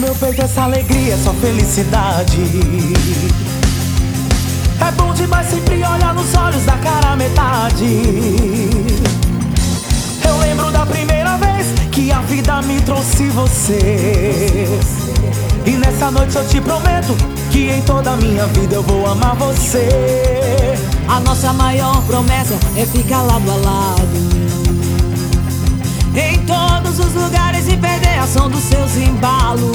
meu peito essa alegria, essa felicidade. É bom demais sempre olhar nos olhos da cara metade. Eu lembro da primeira vez que a vida me trouxe você. E nessa noite eu te prometo que em toda a minha vida eu vou amar você. A nossa maior promessa é ficar lado a lado em todos os lugares e perder a ação dos seus embalos.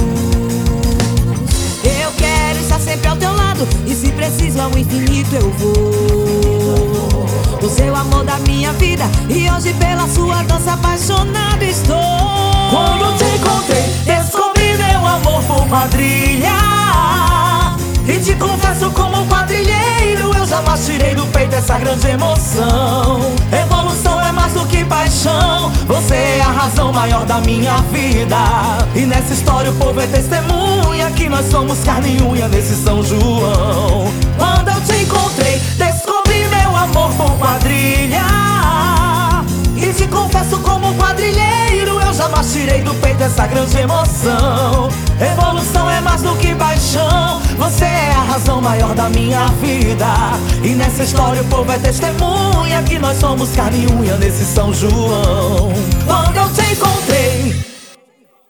Eu quero estar sempre ao teu lado e se preciso ao infinito eu vou. Você é o amor da minha vida e hoje pela sua dança apaixonado estou. Quando te encontrei, descobri meu amor por quadrilha. E te confesso como um quadrilheiro, eu jamais tirei do peito essa grande emoção. Evolução é mais do que paixão, você é a razão maior da minha vida. E nessa história o povo é testemunha que nós somos carne e unha nesse São João. Quando eu te encontrei, descobri meu amor por quadrilha. E te confesso como um quadrilheiro, eu jamais tirei do peito essa grande emoção. Evolução é mais do que paixão, você é a razão maior da minha vida. E nessa história o povo é testemunha que nós somos carne e unha nesse São João. Quando eu te encontrei,